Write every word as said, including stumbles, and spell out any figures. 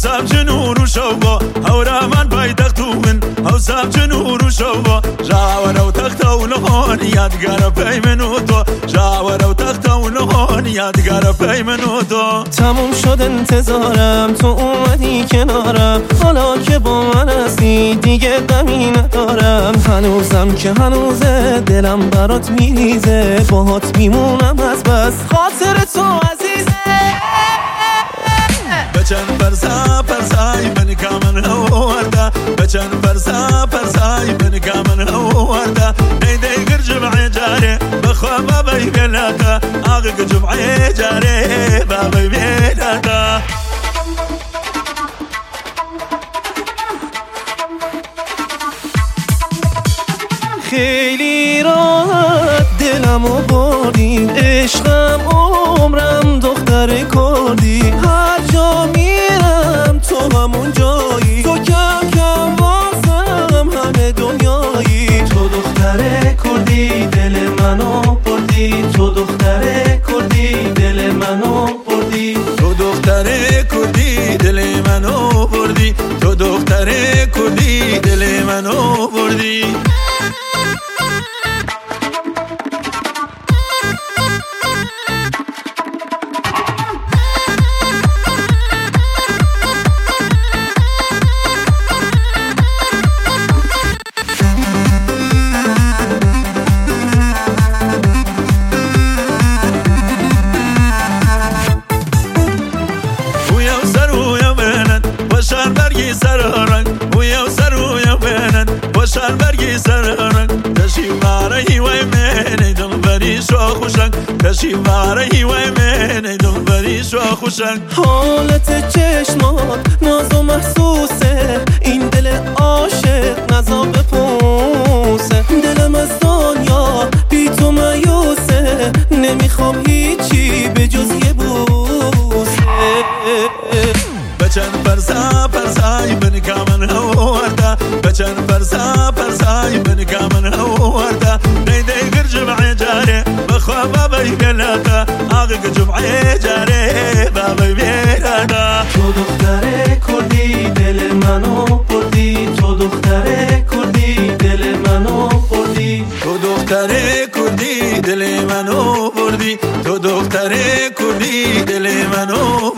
حوسام جنور و شوبا هورامان پایتەختوون حوسام جنور و شوبا ژاوەرە و تەختە و لەخۆن یادگارە پەی من و تۆ ژاوەرە و تەختە و لەخۆن یادگارە پەی من و تۆ تموم شد انتظارم تو اومدی کنارم حالا که با من هستی دیگه غمی ندارم هنوزم که هنوزه دلم برات میریزه باهات میمونم از بس خاطر تو عزیزه بچن پرسا پرسای من کامن هواردا بچن پرسا پرسای من کامن هواردا ایدی گر جمعه جاره بخوا بابای بلاتا آقا جمعه جاره بابای بلاتا خیلی راحت دلمو بردی عشقم عمرم دختر کردی هر جا میرم تو همون جایی تو کم کم واسم همه دنیایی تو دختر کردی دل منو بردی تو دختر کردی دل منو بردی تو دختر کردی دل منو بردی تو دختر کردی دل منو بردی برگی سر رنگ ویا سر ویا بینن وشار برگی سر رنگ تشی واره وای من دل بری شو خوشنگ تشی واره وای من دل بری شو خوشنگ حالت چشمات ناز و محسوسه این دل عاشق نزا بپوسه دلم از دنیا بی تو مایوسه نمیخوام هیچی به جز یه بوسه بچن پرسا پرسای من کامن هواردا بچن پرسا پرسای من کامن هواردا نیدی گر جمعه جاره بخوا بابای بلاتا آقا جمعه جاره بابای بلاتا تو دختر کردی دل منو بردی تو دختر کردی دل منو بردی تو دختر کردی دل منو بردی تو دختر کردی دل منو